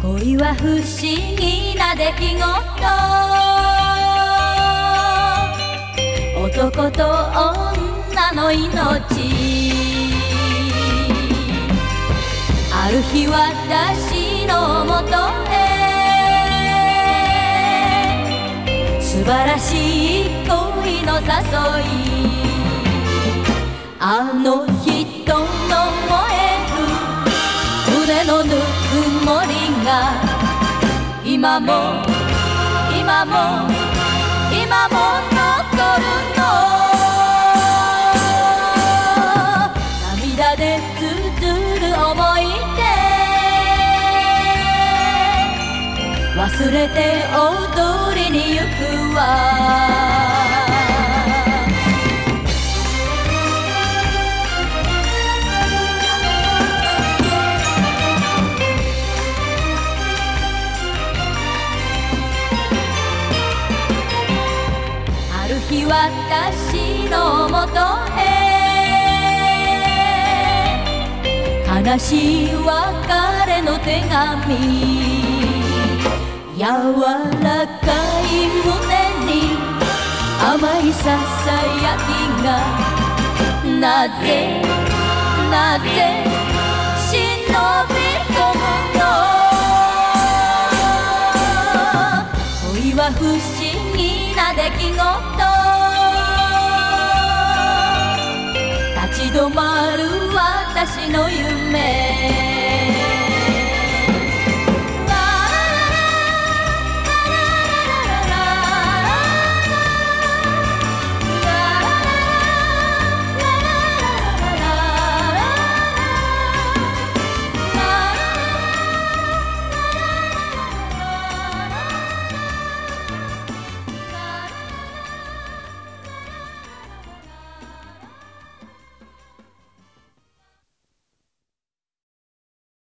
恋は不思議な出来事、男と女の命。ある日私のもとへ素晴らしい恋の誘い、あの人の燃える胸のぬくもりが今も今も今も残るの。涙で綴る思い出忘れて踊りに行くわ。ある日私のもとへ悲しい別れの手紙、柔らかい胸に甘いささやきがなぜなぜ忍び込むの。恋は不思議な出来事、立ち止まる私の夢。